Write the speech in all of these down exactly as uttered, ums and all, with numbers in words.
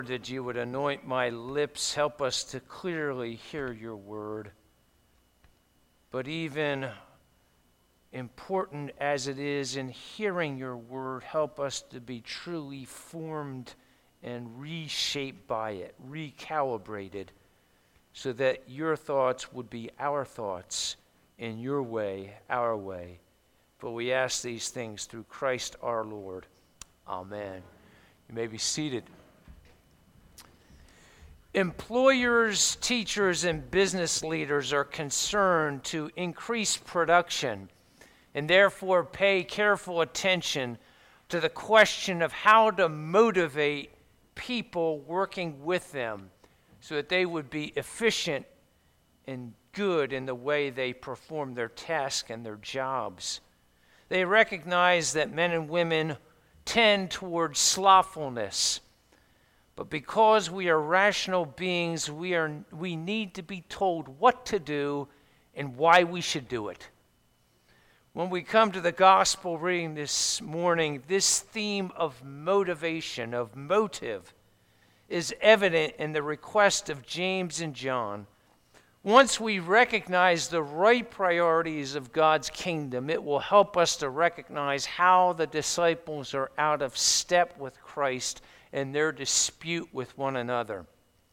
that you would anoint my lips, help us to clearly hear your word. But even important as it is in hearing your word, help us to be truly formed and reshaped by it, recalibrated, so that your thoughts would be our thoughts in your way, our way. For we ask these things through Christ our Lord. Amen. You may be seated. Employers, teachers, and business leaders are concerned to increase production and therefore pay careful attention to the question of how to motivate people working with them so that they would be efficient and good in the way they perform their tasks and their jobs. They recognize that men and women tend towards slothfulness. But because we are rational beings, we are we need to be told what to do and why we should do it. When we come to the gospel reading this morning, this theme of motivation, of motive, is evident in the request of James and John. Once we recognize the right priorities of God's kingdom, it will help us to recognize how the disciples are out of step with Christ in their dispute with one another.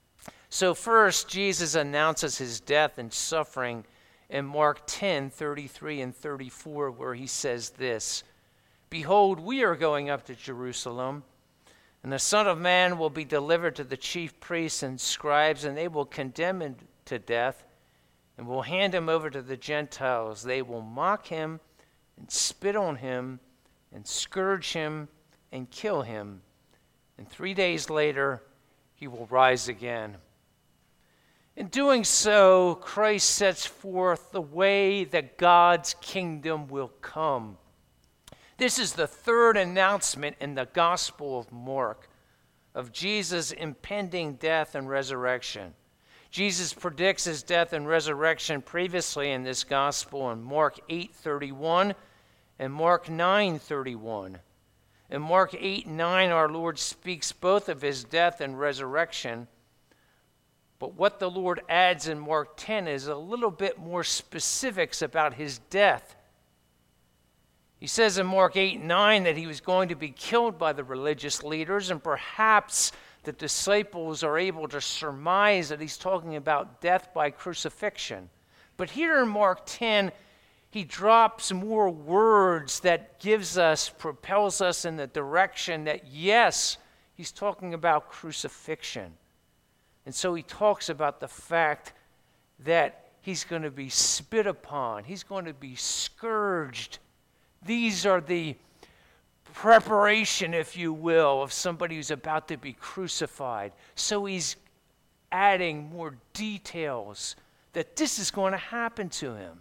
So first, Jesus announces his death and suffering in Mark ten, thirty-three and thirty-four, where he says this, "Behold, we are going up to Jerusalem, and the Son of Man will be delivered to the chief priests and scribes, and they will condemn him to death, and will hand him over to the Gentiles. They will mock him, and spit on him, and scourge him, and kill him. And three days later, he will rise again." In doing so, Christ sets forth the way that God's kingdom will come. This is the third announcement in the Gospel of Mark of Jesus' impending death and resurrection. Jesus predicts his death and resurrection previously in this Gospel in Mark eight thirty-one and Mark nine thirty-one. In Mark eight and nine, our Lord speaks both of his death and resurrection. But what the Lord adds in Mark ten is a little bit more specifics about his death. He says in Mark eight and nine that he was going to be killed by the religious leaders, and perhaps the disciples are able to surmise that he's talking about death by crucifixion. But here in Mark ten, he drops more words that gives us, propels us in the direction that, yes, he's talking about crucifixion. And so he talks about the fact that he's going to be spit upon. He's going to be scourged. These are the preparation, if you will, of somebody who's about to be crucified. So he's adding more details that this is going to happen to him.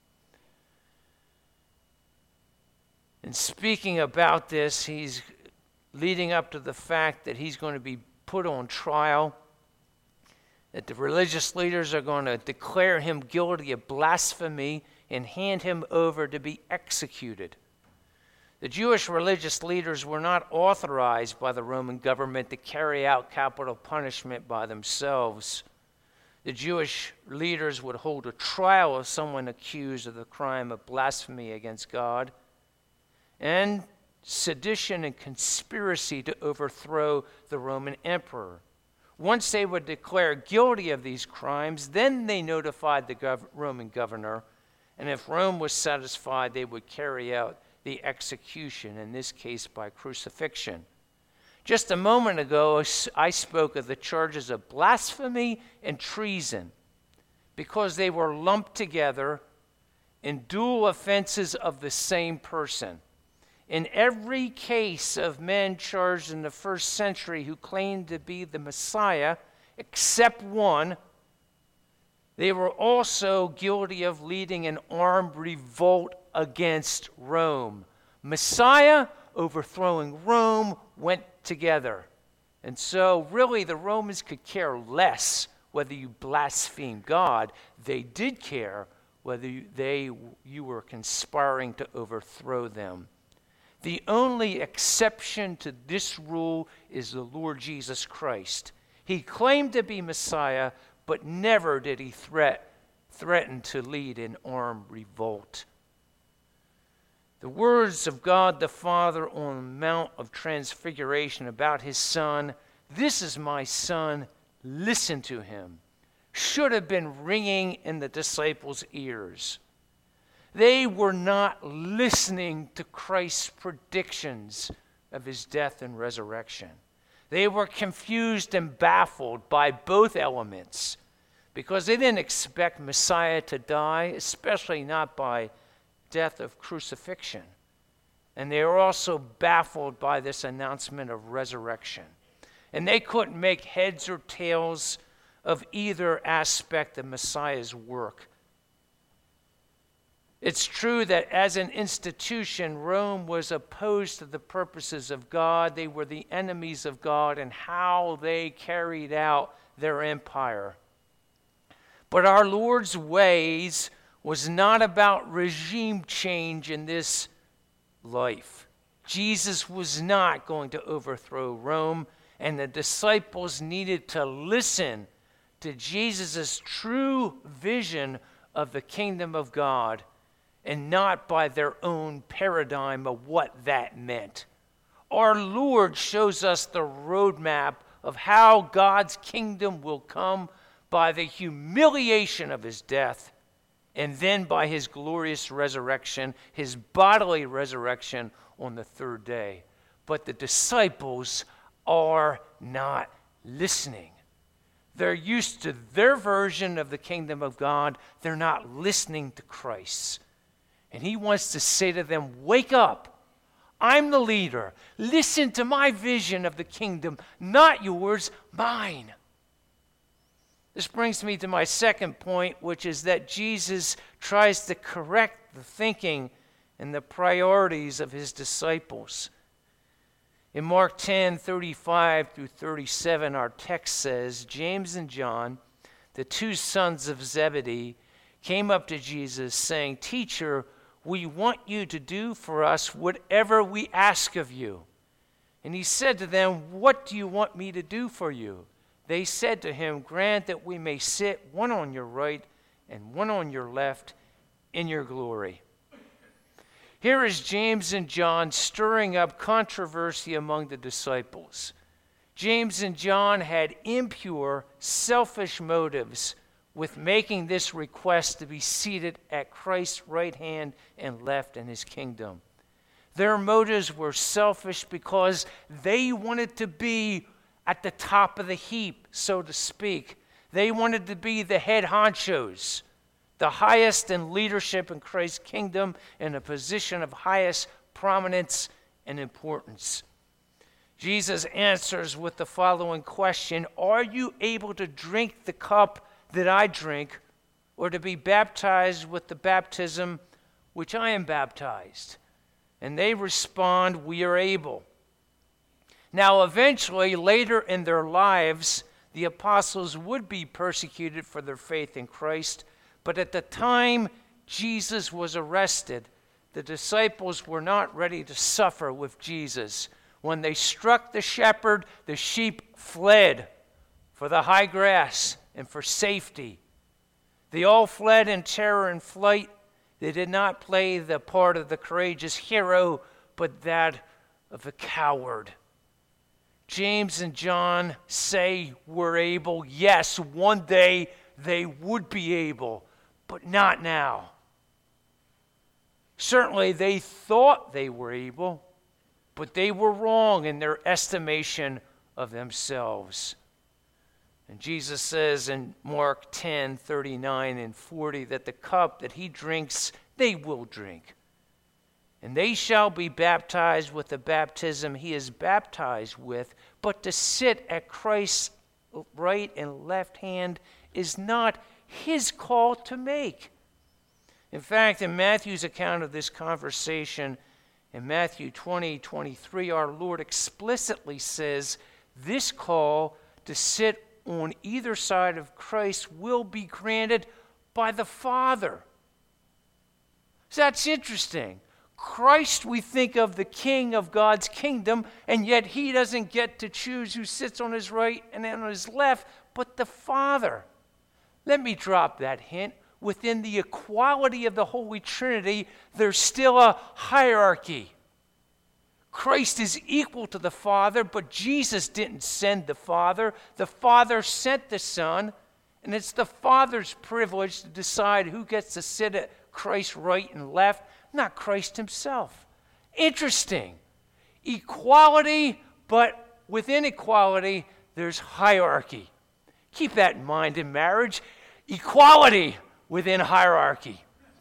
And speaking about this, he's leading up to the fact that he's going to be put on trial, that the religious leaders are going to declare him guilty of blasphemy and hand him over to be executed. The Jewish religious leaders were not authorized by the Roman government to carry out capital punishment by themselves. The Jewish leaders would hold a trial of someone accused of the crime of blasphemy against God and sedition and conspiracy to overthrow the Roman emperor. Once they were declared guilty of these crimes, then they notified the gov- Roman governor, and if Rome was satisfied, they would carry out the execution, in this case by crucifixion. Just a moment ago, I spoke of the charges of blasphemy and treason because they were lumped together in dual offenses of the same person. In every case of men charged in the first century who claimed to be the Messiah, except one, they were also guilty of leading an armed revolt against Rome. Messiah overthrowing Rome went together. And so really the Romans could care less whether you blaspheme God. They did care whether you, they, you were conspiring to overthrow them. The only exception to this rule is the Lord Jesus Christ. He claimed to be Messiah, but never did he threat, threaten to lead an armed revolt. The words of God the Father on the Mount of Transfiguration about his Son, "This is my Son, listen to him," should have been ringing in the disciples' ears. They were not listening to Christ's predictions of his death and resurrection. They were confused and baffled by both elements because they didn't expect Messiah to die, especially not by death of crucifixion. And they were also baffled by this announcement of resurrection. And they couldn't make heads or tails of either aspect of Messiah's work. It's true that as an institution, Rome was opposed to the purposes of God. They were the enemies of God and how they carried out their empire. But our Lord's ways was not about regime change in this life. Jesus was not going to overthrow Rome, and the disciples needed to listen to Jesus' true vision of the kingdom of God and not by their own paradigm of what that meant. Our Lord shows us the roadmap of how God's kingdom will come by the humiliation of his death and then by his glorious resurrection, his bodily resurrection on the third day. But the disciples are not listening. They're used to their version of the kingdom of God. They're not listening to Christ. And he wants to say to them, wake up. I'm the leader. Listen to my vision of the kingdom, not yours, mine. This brings me to my second point, which is that Jesus tries to correct the thinking and the priorities of his disciples. In Mark ten, thirty-five through thirty-seven, our text says, James and John, the two sons of Zebedee, came up to Jesus saying, "Teacher, we want you to do for us whatever we ask of you." And he said to them, "What do you want me to do for you?" They said to him, "Grant that we may sit one on your right and one on your left in your glory." Here is James and John stirring up controversy among the disciples. James and John had impure, selfish motives with making this request to be seated at Christ's right hand and left in his kingdom. Their motives were selfish because they wanted to be at the top of the heap, so to speak. They wanted to be the head honchos, the highest in leadership in Christ's kingdom, in a position of highest prominence and importance. Jesus answers with the following question: Are you able to drink the cup that I drink, or to be baptized with the baptism which I am baptized? And they respond, "We are able." Now, eventually, later in their lives, the apostles would be persecuted for their faith in Christ. But at the time Jesus was arrested, the disciples were not ready to suffer with Jesus. When they struck the shepherd, the sheep fled for the high grass and for safety. They all fled in terror and flight. They did not play the part of the courageous hero, but that of the coward. James and John say we're able. Yes, one day they would be able, but not now. Certainly they thought they were able, but they were wrong in their estimation of themselves. And Jesus says in Mark ten, thirty-nine and forty that the cup that he drinks, they will drink. And they shall be baptized with the baptism he is baptized with, but to sit at Christ's right and left hand is not his call to make. In fact, in Matthew's account of this conversation, in Matthew twenty, twenty-three, our Lord explicitly says this call to sit on either side of Christ will be granted by the Father. So that's interesting. Christ, we think of the king of God's kingdom, and yet he doesn't get to choose who sits on his right and on his left, but the Father. Let me drop that hint. Within the equality of the Holy Trinity, there's still a hierarchy. Christ is equal to the Father, but Jesus didn't send the Father. The Father sent the Son, and it's the Father's privilege to decide who gets to sit at Christ's right and left, not Christ himself. Interesting. Equality, but within equality, there's hierarchy. Keep that in mind in marriage. Equality within hierarchy.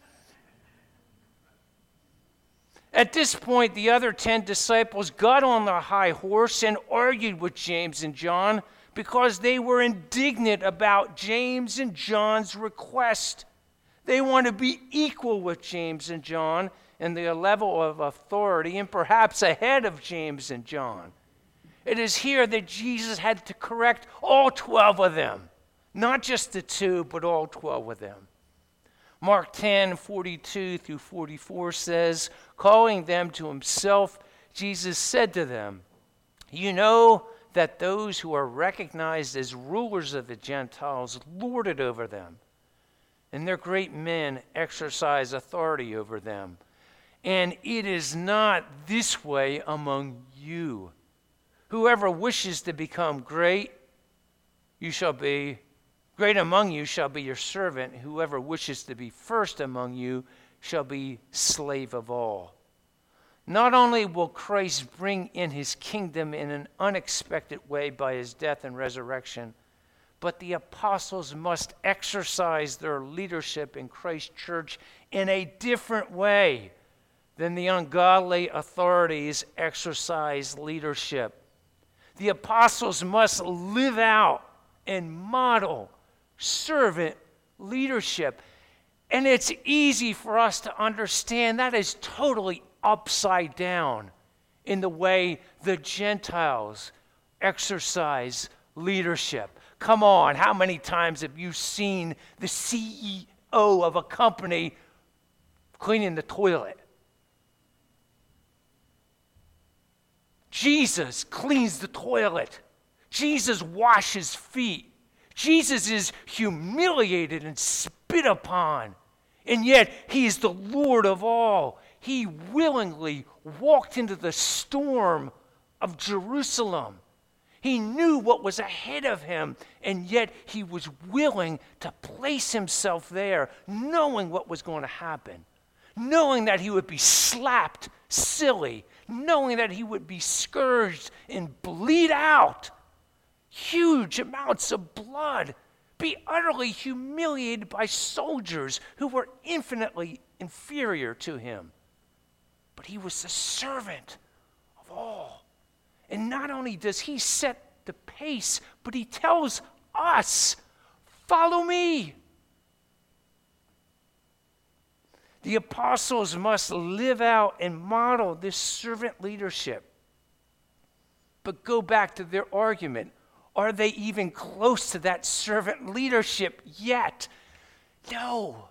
At this point, the other ten disciples got on their high horse and argued with James and John because they were indignant about James and John's request. They want to be equal with James and John in their level of authority and perhaps ahead of James and John. It is here that Jesus had to correct all twelve of them, not just the two, but all twelve of them. Mark ten, forty-two through forty-four says, calling them to himself, Jesus said to them, "You know that those who are recognized as rulers of the Gentiles lord it over them, and their great men exercise authority over them. And it is not this way among you. Whoever wishes to become great, you shall be Great among you shall be your servant. Whoever wishes to be first among you shall be slave of all." Not only will Christ bring in his kingdom in an unexpected way by his death and resurrection, but the apostles must exercise their leadership in Christ's church in a different way than the ungodly authorities exercise leadership. The apostles must live out and model servant leadership. And it's easy for us to understand that is totally upside down in the way the Gentiles exercise leadership. Come on, how many times have you seen the C E O of a company cleaning the toilet? Jesus cleans the toilet. Jesus washes feet. Jesus is humiliated and spit upon, and yet he is the Lord of all. He willingly walked into the storm of Jerusalem. He knew what was ahead of him, and yet he was willing to place himself there, knowing what was going to happen, knowing that he would be slapped silly, knowing that he would be scourged and bleed out huge amounts of blood, be utterly humiliated by soldiers who were infinitely inferior to him. But he was the servant of all. And not only does he set the pace, but he tells us, "Follow me." The apostles must live out and model this servant leadership. But go back to their argument. Are they even close to that servant leadership yet? No.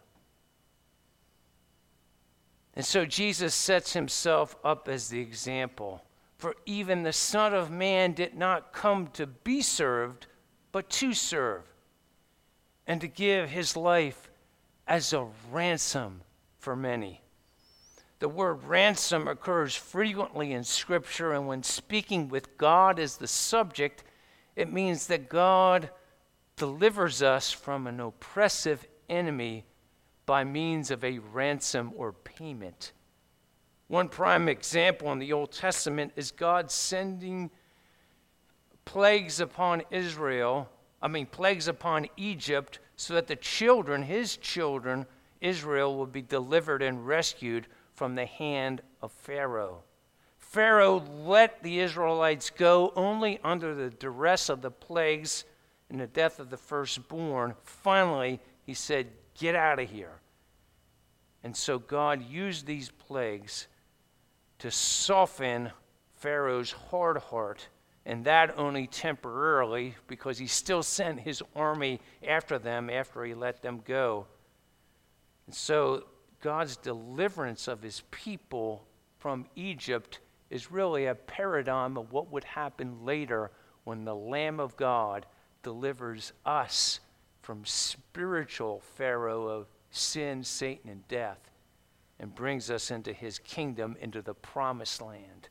And so Jesus sets himself up as the example. For even the Son of Man did not come to be served, but to serve, and to give his life as a ransom for many. The word ransom occurs frequently in Scripture, and when speaking with God as the subject, it means that God delivers us from an oppressive enemy by means of a ransom or payment. One prime example in the Old Testament is God sending plagues upon Israel, I mean plagues upon Egypt, so that the children, his children, Israel, will be delivered and rescued from the hand of Pharaoh. Pharaoh let the Israelites go only under the duress of the plagues and the death of the firstborn. Finally, he said, "Get out of here." And so God used these plagues to soften Pharaoh's hard heart, and that only temporarily, because he still sent his army after them after he let them go. And so God's deliverance of his people from Egypt is really a paradigm of what would happen later when the Lamb of God delivers us from spiritual Pharaoh of sin, Satan, and death, and brings us into his kingdom, into the promised land.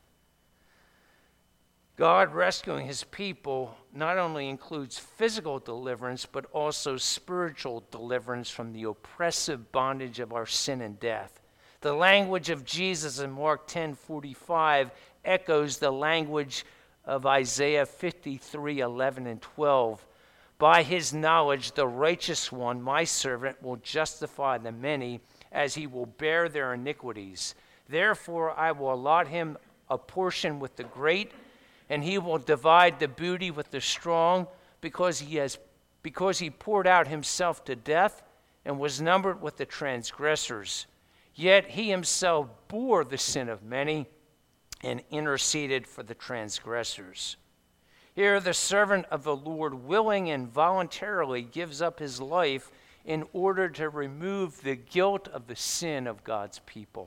God rescuing his people not only includes physical deliverance, but also spiritual deliverance from the oppressive bondage of our sin and death. The language of Jesus in Mark ten forty-five echoes the language of Isaiah fifty-three eleven and twelve. By his knowledge, the righteous one, my servant, will justify the many, as he will bear their iniquities. Therefore, I will allot him a portion with the great, and he will divide the booty with the strong, because he has because he poured out himself to death and was numbered with the transgressors. Yet he himself bore the sin of many and interceded for the transgressors. Here the servant of the Lord willing and voluntarily gives up his life in order to remove the guilt of the sin of God's people.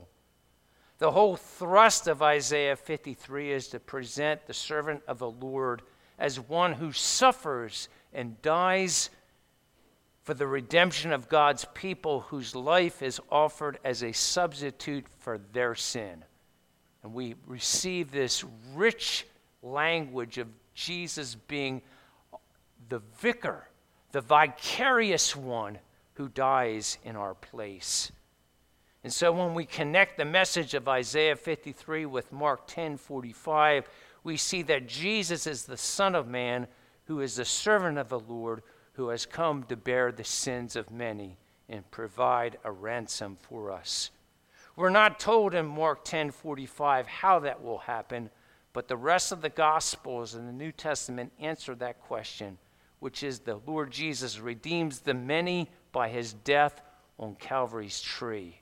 The whole thrust of Isaiah fifty-three is to present the servant of the Lord as one who suffers and dies for the redemption of God's people, whose life is offered as a substitute for their sin. And we receive this rich language of Jesus being the vicar, the vicarious one who dies in our place. And so when we connect the message of Isaiah fifty-three with Mark ten forty-five, we see that Jesus is the Son of Man, who is the servant of the Lord, who has come to bear the sins of many and provide a ransom for us. We're not told in Mark ten forty-five how that will happen, but the rest of the Gospels in the New Testament answer that question, which is the Lord Jesus redeems the many by his death on Calvary's tree.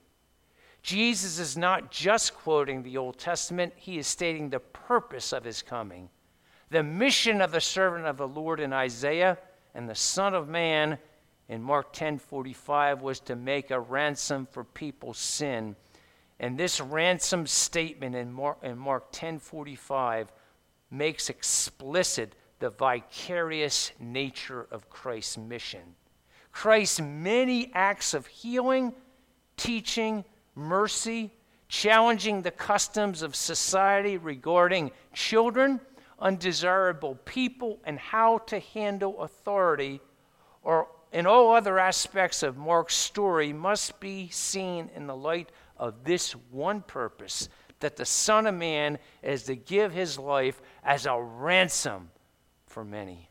Jesus is not just quoting the Old Testament, he is stating the purpose of his coming. The mission of the servant of the Lord in Isaiah and the Son of Man in Mark ten forty-five was to make a ransom for people's sin. And this ransom statement in Mark, in Mark ten forty-five makes explicit the vicarious nature of Christ's mission. Christ's many acts of healing, teaching, mercy, challenging the customs of society regarding children, undesirable people, and how to handle authority, or in all other aspects of Mark's story, must be seen in the light of this one purpose, that the Son of Man is to give his life as a ransom for many.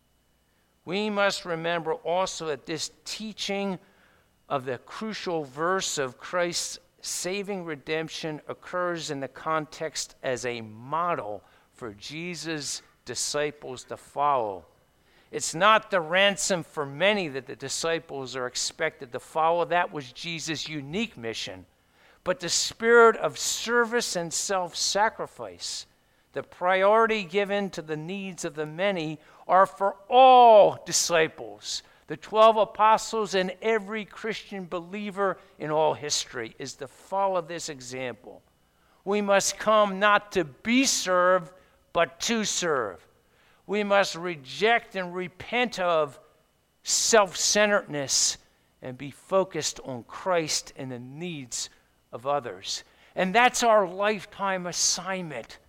We must remember also that this teaching of the crucial verse of Christ's saving redemption occurs in the context as a model for Jesus' disciples to follow. It's not the ransom for many that the disciples are expected to follow. That was Jesus' unique mission. But the spirit of service and self-sacrifice, the priority given to the needs of the many, are for all disciples. The twelve apostles and every Christian believer in all history is to follow this example. We must come not to be served, but to serve. We must reject and repent of self-centeredness and be focused on Christ and the needs of others. And that's our lifetime assignment.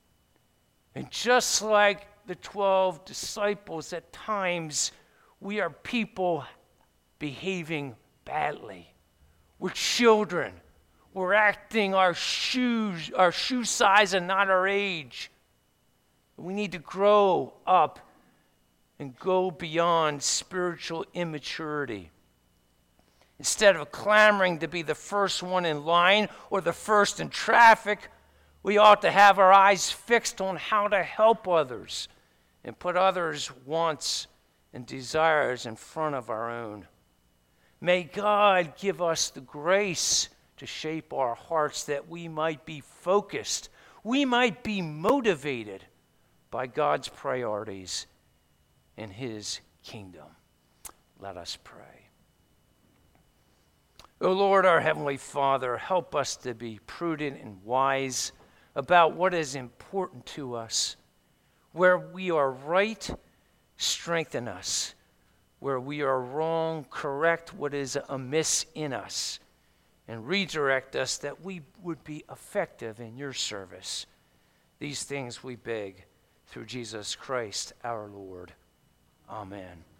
And just like the twelve disciples, at times we are people behaving badly. We're children. We're acting our shoes, our shoe size and not our age. We need to grow up and go beyond spiritual immaturity. Instead of clamoring to be the first one in line or the first in traffic, we ought to have our eyes fixed on how to help others and put others' wants and desires in front of our own. May God give us the grace to shape our hearts that we might be focused, we might be motivated by God's priorities in his kingdom. Let us pray. O Lord, our Heavenly Father, help us to be prudent and wise about what is important to us. Where we are right, strengthen us. Where we are wrong, correct what is amiss in us, and redirect us that we would be effective in your service. These things we beg through Jesus Christ our Lord. Amen.